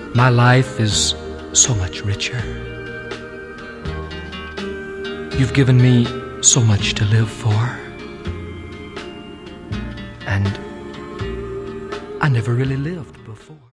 my life is so much richer. You've given me so much to live for. And I never really lived before.